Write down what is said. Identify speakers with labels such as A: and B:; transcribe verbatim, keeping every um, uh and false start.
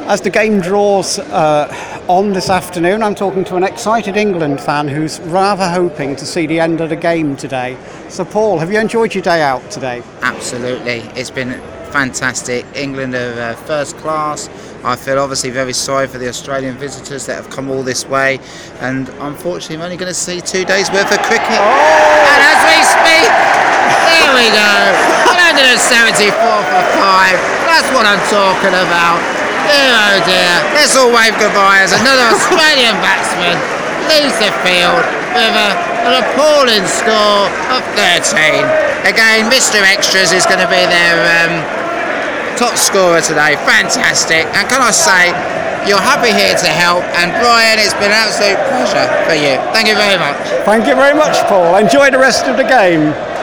A: As the game draws uh, on this afternoon, I'm talking to an excited England fan who's rather hoping to see the end of the game today. So Paul, have you enjoyed your day out today?
B: Absolutely, it's been fantastic. England are uh, first class. I feel obviously very sorry for the Australian visitors that have come all this way, and unfortunately I'm only going to see two days worth of cricket. Oh! And as we speak, there we go, one hundred seventy-four for five. That's what I'm talking about. Dear oh dear, let's all wave goodbye as another Australian batsman leaves the field with a, an appalling score of thirteen. Again, Mister Extras is going to be their um, top scorer today. Fantastic. And can I say, you're happy here to help. And Brian, it's been an absolute pleasure for you. Thank you very much.
A: Thank you very much, Paul. Enjoy the rest of the game.